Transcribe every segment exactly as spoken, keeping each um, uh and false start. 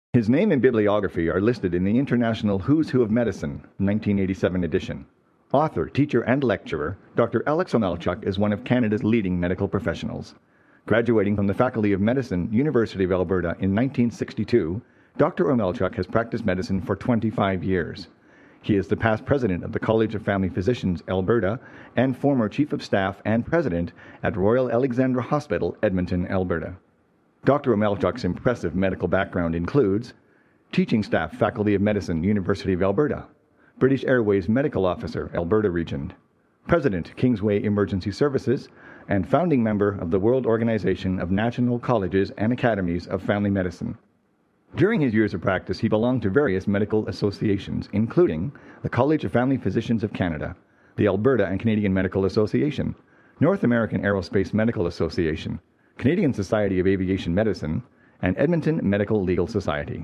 His name and bibliography are listed in the International Who's Who of Medicine, nineteen eighty-seven edition. Author, teacher, and lecturer, Doctor Alex Omelchuk is one of Canada's leading medical professionals. Graduating from the Faculty of Medicine, University of Alberta in nineteen sixty-two, Doctor Omelchuk has practiced medicine for twenty-five years. He is the past president of the College of Family Physicians, Alberta, and former chief of staff and president at Royal Alexandra Hospital, Edmonton, Alberta. Doctor Omelchuk's impressive medical background includes teaching staff, Faculty of Medicine, University of Alberta, British Airways Medical Officer, Alberta Region, President, Kingsway Emergency Services, and founding member of the World Organization of National Colleges and Academies of Family Medicine. During his years of practice, he belonged to various medical associations, including the College of Family Physicians of Canada, the Alberta and Canadian Medical Association, North American Aerospace Medical Association, Canadian Society of Aviation Medicine, and Edmonton Medical Legal Society.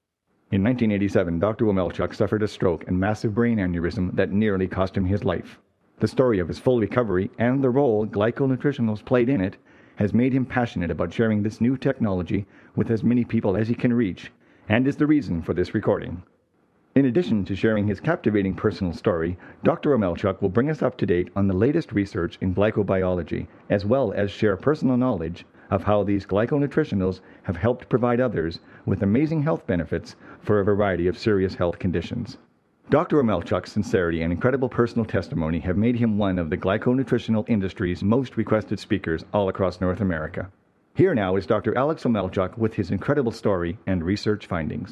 In nineteen eighty-seven, Doctor Omelchuk suffered a stroke and massive brain aneurysm that nearly cost him his life. The story of his full recovery and the role glyconutritionals played in it has made him passionate about sharing this new technology with as many people as he can reach, and is the reason for this recording. In addition to sharing his captivating personal story, Doctor Omelchuk will bring us up to date on the latest research in glycobiology, as well as share personal knowledge of how these glyconutritionals have helped provide others with amazing health benefits for a variety of serious health conditions. Doctor Omelchuk's sincerity and incredible personal testimony have made him one of the glyconutritional industry's most requested speakers all across North America. Here now is Doctor Alex Omelchuk with his incredible story and research findings.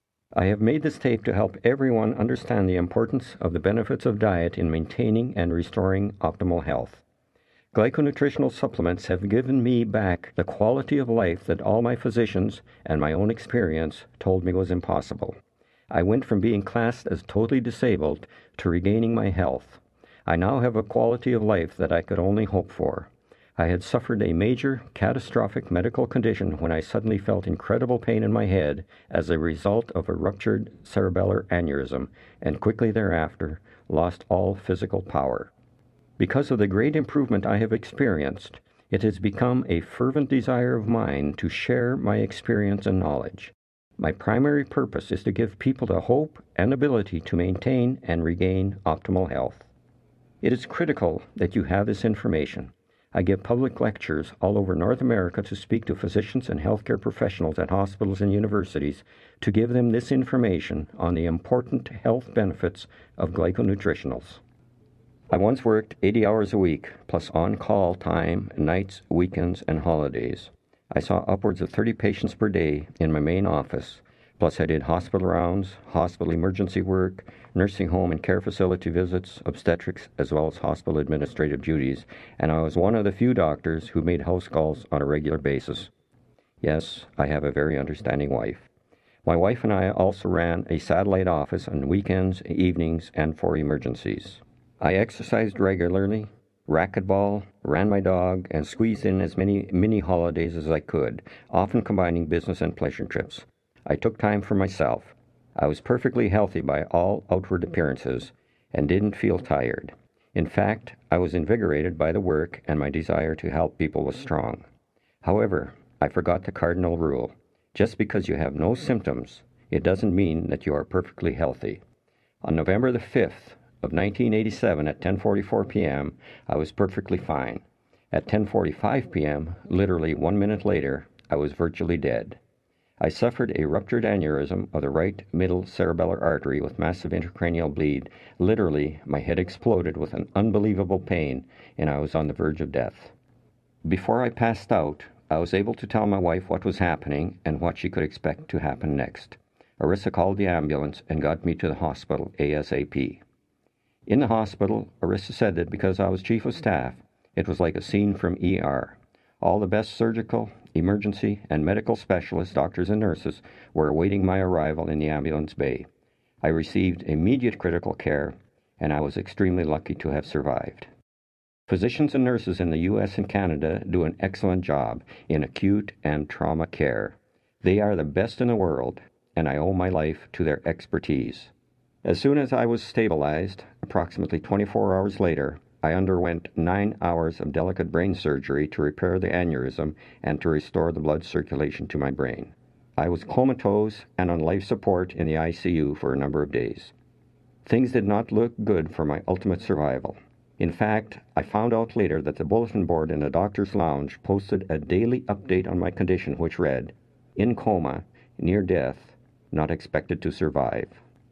I have made this tape to help everyone understand the importance of the benefits of diet in maintaining and restoring optimal health. Glyconutritional supplements have given me back the quality of life that all my physicians and my own experience told me was impossible. I went from being classed as totally disabled to regaining my health. I now have a quality of life that I could only hope for. I had suffered a major, catastrophic medical condition when I suddenly felt incredible pain in my head as a result of a ruptured cerebellar aneurysm, and quickly thereafter lost all physical power. Because of the great improvement I have experienced, it has become a fervent desire of mine to share my experience and knowledge. My primary purpose is to give people the hope and ability to maintain and regain optimal health. It is critical that you have this information. I give public lectures all over North America to speak to physicians and healthcare professionals at hospitals and universities to give them this information on the important health benefits of glyconutritionals. I once worked eighty hours a week, plus on-call time, nights, weekends, and holidays. I saw upwards of thirty patients per day in my main office, plus I did hospital rounds, hospital emergency work, nursing home and care facility visits, obstetrics, as well as hospital administrative duties, and I was one of the few doctors who made house calls on a regular basis. Yes, I have a very understanding wife. My wife and I also ran a satellite office on weekends, evenings, and for emergencies. I exercised regularly, racquetball, ran my dog, and squeezed in as many mini holidays as I could, often combining business and pleasure trips. I took time for myself. I was perfectly healthy by all outward appearances and didn't feel tired. In fact, I was invigorated by the work, and my desire to help people was strong. However, I forgot the cardinal rule. Just because you have no symptoms, it doesn't mean that you are perfectly healthy. On November the fifth of nineteen eighty-seven at ten forty-four p.m., I was perfectly fine. At ten forty-five p.m., literally one minute later, I was virtually dead. I suffered a ruptured aneurysm of the right middle cerebellar artery with massive intracranial bleed. Literally, my head exploded with an unbelievable pain, and I was on the verge of death. Before I passed out, I was able to tell my wife what was happening and what she could expect to happen next. Arissa called the ambulance and got me to the hospital ASAP. In the hospital, Arissa said that because I was chief of staff, it was like a scene from E R. All the best surgical, emergency, and medical specialists, doctors and nurses, were awaiting my arrival in the ambulance bay. I received immediate critical care, and I was extremely lucky to have survived. Physicians and nurses in the U S and Canada do an excellent job in acute and trauma care. They are the best in the world, and I owe my life to their expertise. As soon as I was stabilized, approximately twenty-four hours later, I underwent nine hours of delicate brain surgery to repair the aneurysm and to restore the blood circulation to my brain. I was comatose and on life support in the I C U for a number of days. Things did not look good for my ultimate survival. In fact, I found out later that the bulletin board in the doctor's lounge posted a daily update on my condition which read, "In coma, near death, not expected to survive."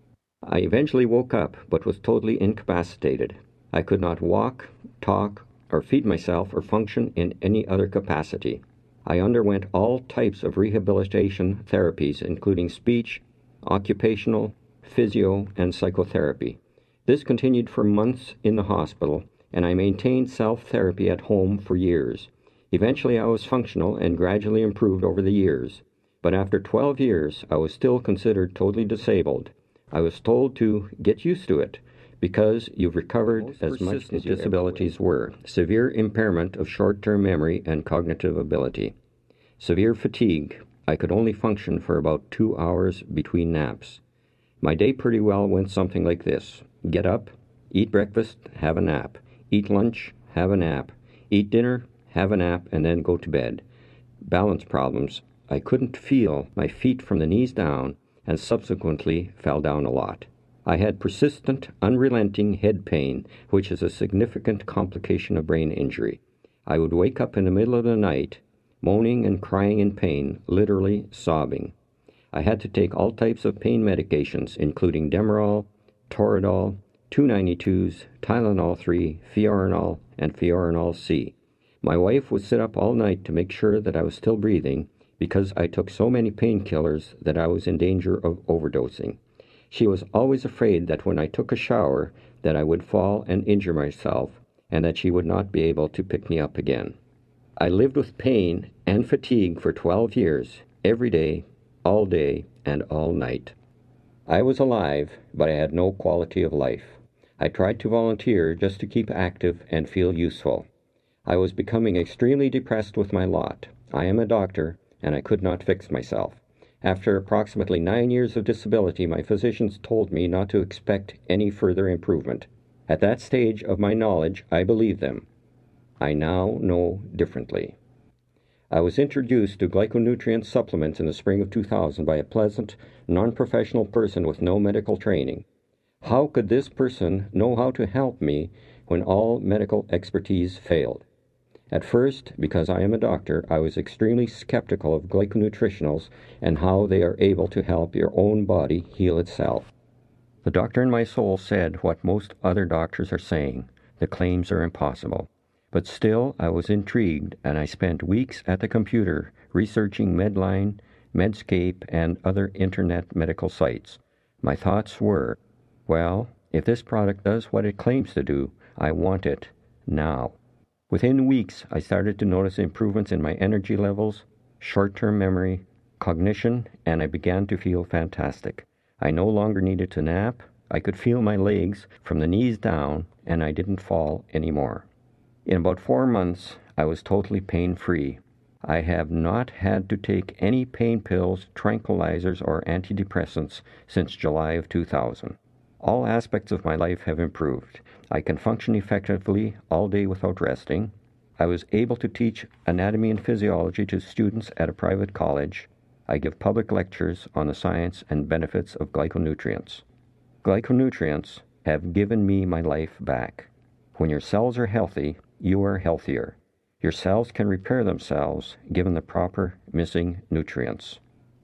I eventually woke up but was totally incapacitated. I could not walk, talk, or feed myself or function in any other capacity. I underwent all types of rehabilitation therapies, including speech, occupational, physio, and psychotherapy. This continued for months in the hospital, and I maintained self-therapy at home for years. Eventually I was functional and gradually improved over the years, but after twelve years I was still considered totally disabled. I was told to get used to it, because you've recovered Most as much as disabilities were. Severe impairment of short-term memory and cognitive ability. Severe fatigue. I could only function for about two hours between naps. My day pretty well went something like this. Get up, eat breakfast, have a nap. Eat lunch, have a nap. Eat dinner, have a nap, and then go to bed. Balance problems. I couldn't feel my feet from the knees down and subsequently fell down a lot. I had persistent, unrelenting head pain, which is a significant complication of brain injury. I would wake up in the middle of the night, moaning and crying in pain, literally sobbing. I had to take all types of pain medications, including Demerol, Toradol, two ninety-twos, Tylenol three, Fiorinol, and Fiorinol C. My wife would sit up all night to make sure that I was still breathing, because I took so many painkillers that I was in danger of overdosing. She was always afraid that when I took a shower that I would fall and injure myself, and that she would not be able to pick me up again. I lived with pain and fatigue for twelve years, every day, all day, and all night. I was alive, but I had no quality of life. I tried to volunteer just to keep active and feel useful. I was becoming extremely depressed with my lot. I am a doctor, and I could not fix myself. After approximately nine years of disability, my physicians told me not to expect any further improvement. At that stage of my knowledge, I believed them. I now know differently. I was introduced to glyconutrient supplements in the spring of two thousand by a pleasant, non-professional person with no medical training. How could this person know how to help me when all medical expertise failed? At first, because I am a doctor, I was extremely skeptical of glyconutritionals and how they are able to help your own body heal itself. The doctor in my soul said what most other doctors are saying. The claims are impossible. But still, I was intrigued, and I spent weeks at the computer researching Medline, Medscape, and other internet medical sites. My thoughts were, well, if this product does what it claims to do, I want it now. Within weeks, I started to notice improvements in my energy levels, short-term memory, cognition, and I began to feel fantastic. I no longer needed to nap. I could feel my legs from the knees down, and I didn't fall anymore. In about four months, I was totally pain-free. I have not had to take any pain pills, tranquilizers, or antidepressants since July of two thousand. All aspects of my life have improved. I can function effectively all day without resting. I was able to teach anatomy and physiology to students at a private college. I give public lectures on the science and benefits of glyconutrients. Glyconutrients have given me my life back. When your cells are healthy, you are healthier. Your cells can repair themselves given the proper missing nutrients.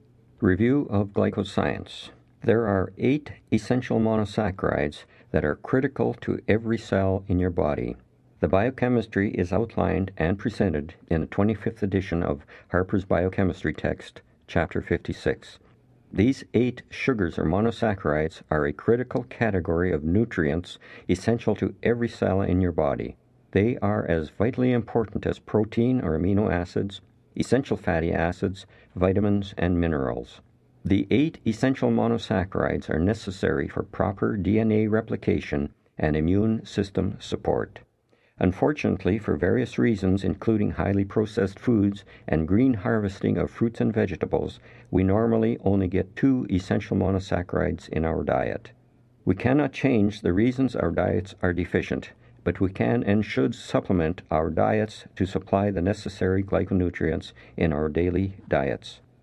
Review of glycoscience. There are eight essential monosaccharides that are critical to every cell in your body. The biochemistry is outlined and presented in the twenty-fifth edition of Harper's Biochemistry Text, Chapter fifty-six. These eight sugars or monosaccharides are a critical category of nutrients essential to every cell in your body. They are as vitally important as protein or amino acids, essential fatty acids, vitamins, and minerals. The eight essential monosaccharides are necessary for proper D N A replication and immune system support. Unfortunately, for various reasons, including highly processed foods and green harvesting of fruits and vegetables, we normally only get two essential monosaccharides in our diet. We cannot change the reasons our diets are deficient, but we can and should supplement our diets to supply the necessary glyconutrients in our daily diets.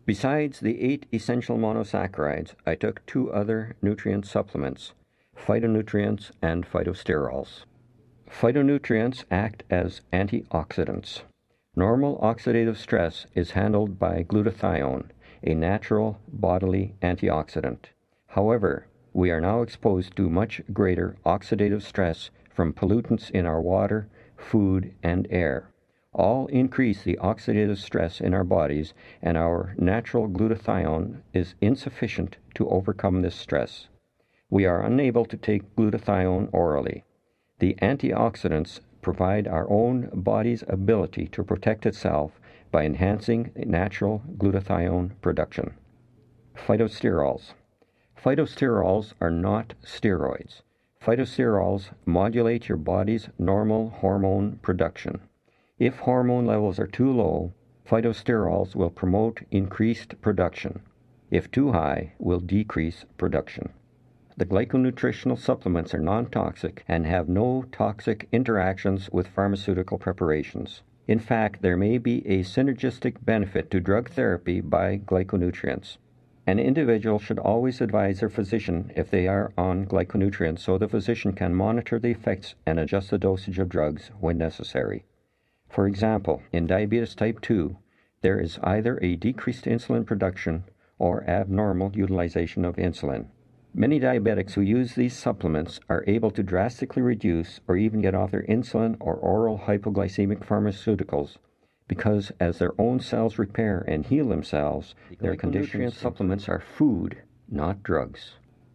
Besides the eight essential monosaccharides, I took two other nutrient supplements, phytonutrients and phytosterols. Phytonutrients act as antioxidants. Normal oxidative stress is handled by glutathione, a natural bodily antioxidant. However, we are now exposed to much greater oxidative stress from pollutants in our water, food, and air. All increase the oxidative stress in our bodies, and our natural glutathione is insufficient to overcome this stress. We are unable to take glutathione orally. The antioxidants provide our own body's ability to protect itself by enhancing natural glutathione production. Phytosterols. Phytosterols are not steroids. Phytosterols modulate your body's normal hormone production. If hormone levels are too low, phytosterols will promote increased production. If too high, will decrease production. The glyconutritional supplements are non-toxic and have no toxic interactions with pharmaceutical preparations. In fact, there may be a synergistic benefit to drug therapy by glyconutrients. An individual should always advise their physician if they are on glyconutrients so the physician can monitor the effects and adjust the dosage of drugs when necessary. For example, in diabetes type two, there is either a decreased insulin production or abnormal utilization of insulin. Many diabetics who use these supplements are able to drastically reduce or even get off their insulin or oral hypoglycemic pharmaceuticals because as their own cells repair and heal themselves, their condition supplements are food, not drugs.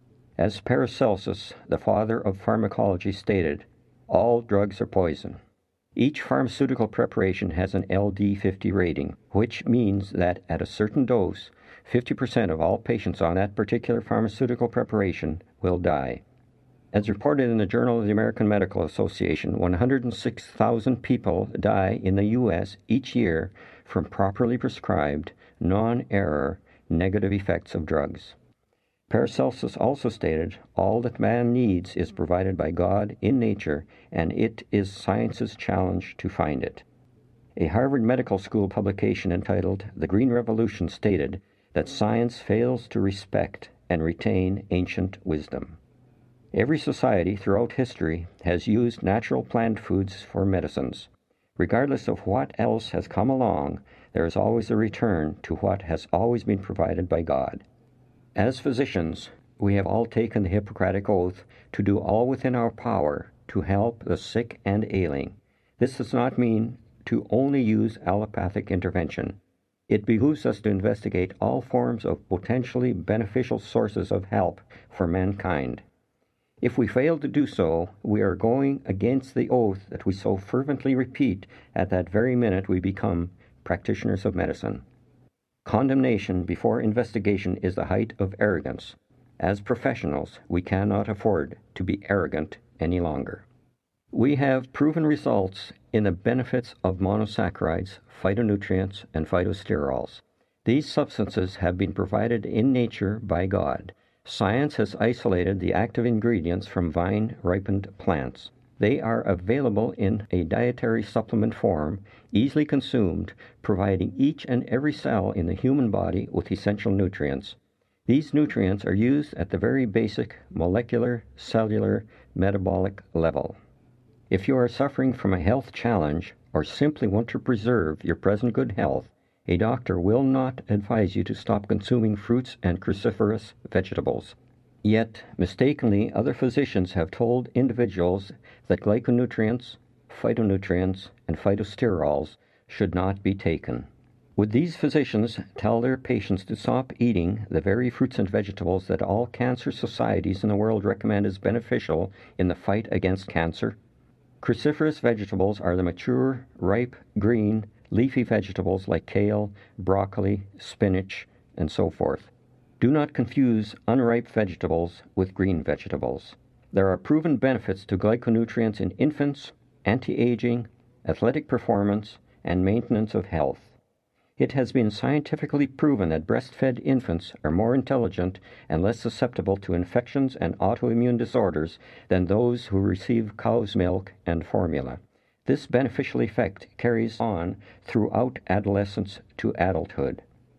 As Paracelsus, the father of pharmacology, stated, all drugs are poison. Each pharmaceutical preparation has an L D fifty rating, which means that at a certain dose, fifty percent of all patients on that particular pharmaceutical preparation will die. As reported in the Journal of the American Medical Association, one hundred six thousand people die in the U S each year from properly prescribed, non-error, negative effects of drugs. Paracelsus also stated, all that man needs is provided by God in nature, and it is science's challenge to find it. A Harvard Medical School publication entitled The Green Revolution stated that science fails to respect and retain ancient wisdom. Every society throughout history has used natural plant foods for medicines. Regardless of what else has come along, there is always a return to what has always been provided by God. As physicians, we have all taken the Hippocratic Oath to do all within our power to help the sick and ailing. This does not mean to only use allopathic intervention. It behooves us to investigate all forms of potentially beneficial sources of help for mankind. If we fail to do so, we are going against the oath that we so fervently repeat at that very minute we become practitioners of medicine. Condemnation before investigation is the height of arrogance. As professionals, we cannot afford to be arrogant any longer. We have proven results in the benefits of monosaccharides, phytonutrients, and phytosterols. These substances have been provided in nature by God. Science has isolated the active ingredients from vine-ripened plants. They are available in a dietary supplement form, easily consumed, providing each and every cell in the human body with essential nutrients. These nutrients are used at the very basic molecular, cellular, metabolic level. If you are suffering from a health challenge or simply want to preserve your present good health, a doctor will not advise you to stop consuming fruits and cruciferous vegetables. Yet, mistakenly, other physicians have told individuals that glyconutrients, phytonutrients, and phytosterols should not be taken. Would these physicians tell their patients to stop eating the very fruits and vegetables that all cancer societies in the world recommend as beneficial in the fight against cancer? Cruciferous vegetables are the mature, ripe, green, leafy vegetables like kale, broccoli, spinach, and so forth. Do not confuse unripe vegetables with green vegetables. There are proven benefits to glyconutrients in infants, anti-aging, athletic performance, and maintenance of health. It has been scientifically proven that breastfed infants are more intelligent and less susceptible to infections and autoimmune disorders than those who receive cow's milk and formula. This beneficial effect carries on throughout adolescence to adulthood.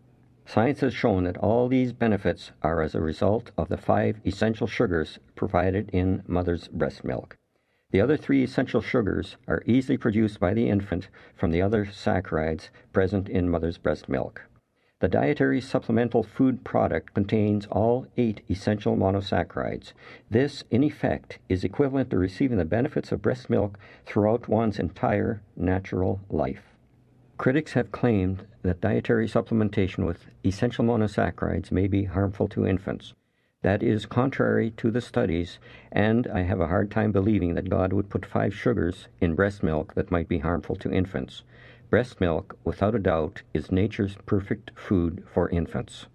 Science has shown that all these benefits are as a result of the five essential sugars provided in mother's breast milk. The other three essential sugars are easily produced by the infant from the other saccharides present in mother's breast milk. The dietary supplemental food product contains all eight essential monosaccharides. This, in effect, is equivalent to receiving the benefits of breast milk throughout one's entire natural life. Critics have claimed that dietary supplementation with essential monosaccharides may be harmful to infants. That is contrary to the studies, and I have a hard time believing that God would put five sugars in breast milk that might be harmful to infants. Breast milk, without a doubt, is nature's perfect food for infants.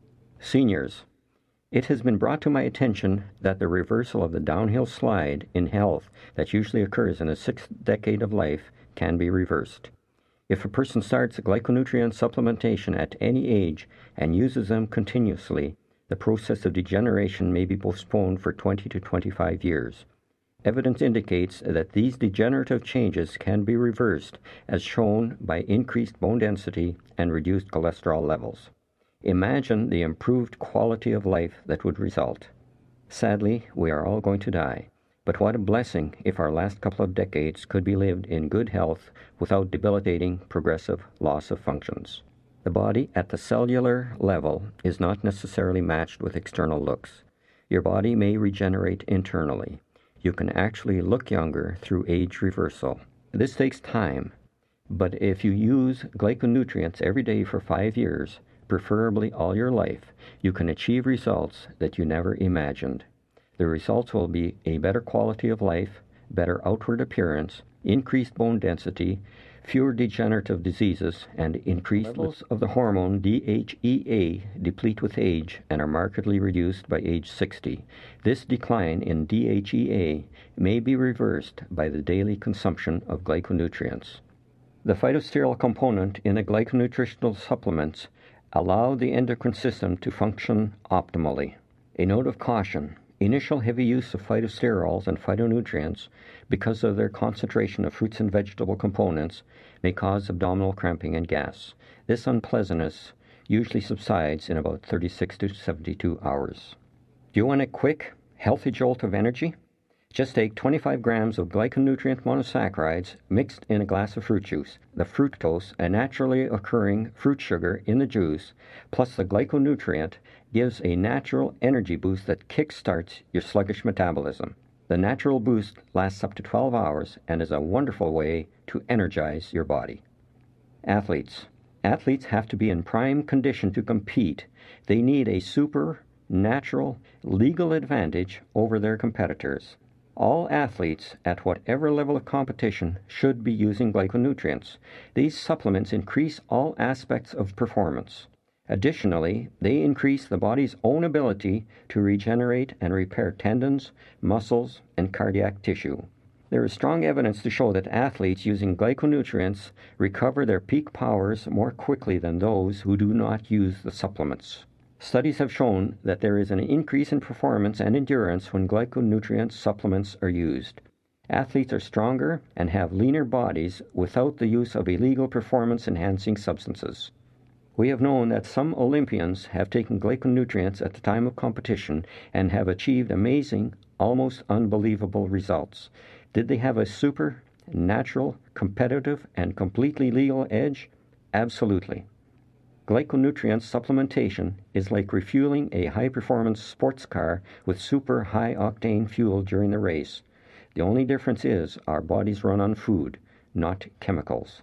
Seniors, it has been brought to my attention that the reversal of the downhill slide in health that usually occurs in the sixth decade of life can be reversed. If a person starts glyconutrient supplementation at any age and uses them continuously, the process of degeneration may be postponed for twenty to twenty-five years. Evidence indicates that these degenerative changes can be reversed, as shown by increased bone density and reduced cholesterol levels. Imagine the improved quality of life that would result. Sadly, we are all going to die, but what a blessing if our last couple of decades could be lived in good health without debilitating progressive loss of functions. The body at the cellular level is not necessarily matched with external looks. Your body may regenerate internally. You can actually look younger through age reversal. This takes time, but if you use glyconutrients every day for five years, preferably all your life, you can achieve results that you never imagined. The results will be a better quality of life, better outward appearance, increased bone density, fewer degenerative diseases, and increased levels of the hormone D H E A deplete with age and are markedly reduced by age sixty. This decline in D H E A may be reversed by the daily consumption of glyconutrients. The phytosterol component in the glyconutritional supplements allow the endocrine system to function optimally. A note of caution: initial heavy use of phytosterols and phytonutrients, because of their concentration of fruits and vegetable components, may cause abdominal cramping and gas. This unpleasantness usually subsides in about thirty-six to seventy-two hours. Do you want a quick, healthy jolt of energy? Just take twenty-five grams of glyconutrient monosaccharides mixed in a glass of fruit juice. The fructose, a naturally occurring fruit sugar in the juice, plus the glyconutrient, gives a natural energy boost that kick-starts your sluggish metabolism. The natural boost lasts up to twelve hours and is a wonderful way to energize your body. Athletes. Athletes have to be in prime condition to compete. They need a supernatural legal advantage over their competitors. All athletes at whatever level of competition should be using glyconutrients. These supplements increase all aspects of performance. Additionally, they increase the body's own ability to regenerate and repair tendons, muscles, and cardiac tissue. There is strong evidence to show that athletes using glyconutrients recover their peak powers more quickly than those who do not use the supplements. Studies have shown that there is an increase in performance and endurance when glyconutrient supplements are used. Athletes are stronger and have leaner bodies without the use of illegal performance-enhancing substances. We have known that some Olympians have taken glyconutrients at the time of competition and have achieved amazing, almost unbelievable results. Did they have a supernatural, competitive, and completely legal edge? Absolutely. Glyconutrient supplementation is like refueling a high-performance sports car with super high-octane fuel during the race. The only difference is our bodies run on food, not chemicals.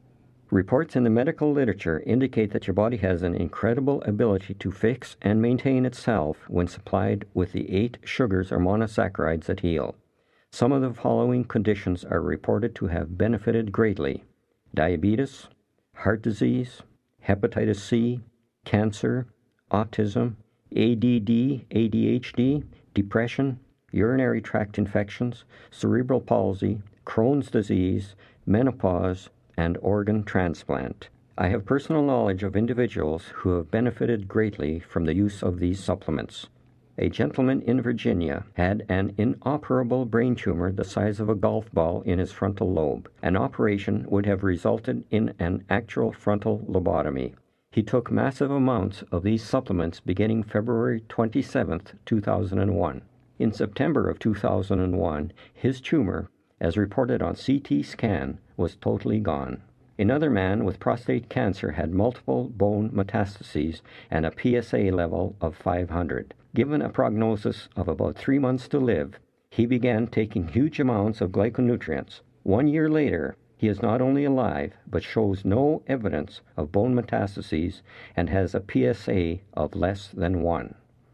Reports in the medical literature indicate that your body has an incredible ability to fix and maintain itself when supplied with the eight sugars or monosaccharides that heal. Some of the following conditions are reported to have benefited greatly: diabetes, heart disease, hepatitis C, cancer, autism, A D D, A D H D, depression, urinary tract infections, cerebral palsy, Crohn's disease, menopause, and organ transplant. I have personal knowledge of individuals who have benefited greatly from the use of these supplements. A gentleman in Virginia had an inoperable brain tumor the size of a golf ball in his frontal lobe. An operation would have resulted in an actual frontal lobotomy. He took massive amounts of these supplements beginning February twenty-seventh, two thousand one. In September of two thousand one, his tumor, as reported on C T scan, was totally gone. Another man with prostate cancer had multiple bone metastases and a P S A level of five hundred. Given a prognosis of about three months to live, he began taking huge amounts of glyconutrients. One year later, he is not only alive, but shows no evidence of bone metastases and has a P S A of less than one.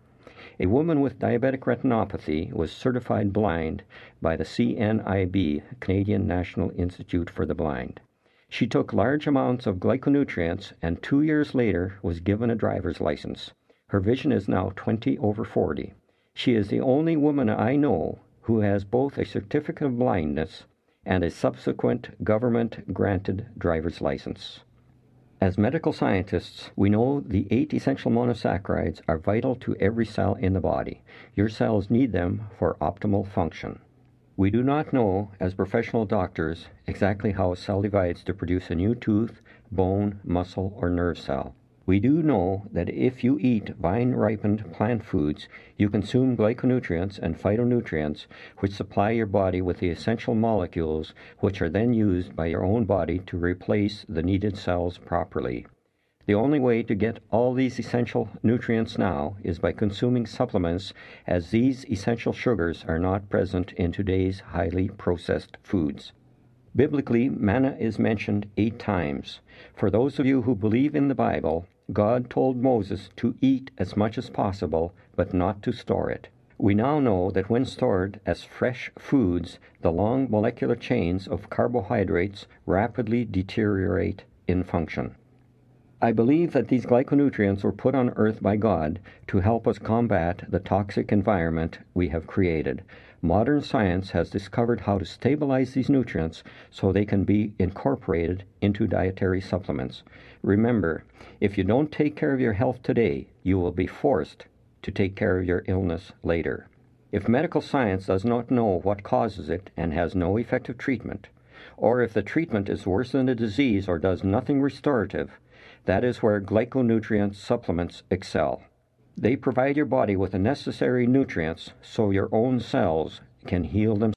A woman with diabetic retinopathy was certified blind by the C N I B, Canadian National Institute for the Blind. She took large amounts of glyconutrients and two years later was given a driver's license. Her vision is now twenty over forty. She is the only woman I know who has both a certificate of blindness and a subsequent government-granted driver's license. As medical scientists, we know the eight essential monosaccharides are vital to every cell in the body. Your cells need them for optimal function. We do not know, as professional doctors, exactly how a cell divides to produce a new tooth, bone, muscle, or nerve cell. We do know that if you eat vine-ripened plant foods, you consume glyconutrients and phytonutrients, which supply your body with the essential molecules, which are then used by your own body to replace the needed cells properly. The only way to get all these essential nutrients now is by consuming supplements, as these essential sugars are not present in today's highly processed foods. Biblically, manna is mentioned eight times. For those of you who believe in the Bible, God told Moses to eat as much as possible, but not to store it. We now know that when stored as fresh foods, the long molecular chains of carbohydrates rapidly deteriorate in function. I believe that these glyconutrients were put on earth by God to help us combat the toxic environment we have created. Modern science has discovered how to stabilize these nutrients so they can be incorporated into dietary supplements. Remember, if you don't take care of your health today, you will be forced to take care of your illness later. If medical science does not know what causes it and has no effective treatment, or if the treatment is worse than the disease or does nothing restorative, that is where glyconutrient supplements excel. They provide your body with the necessary nutrients so your own cells can heal themselves.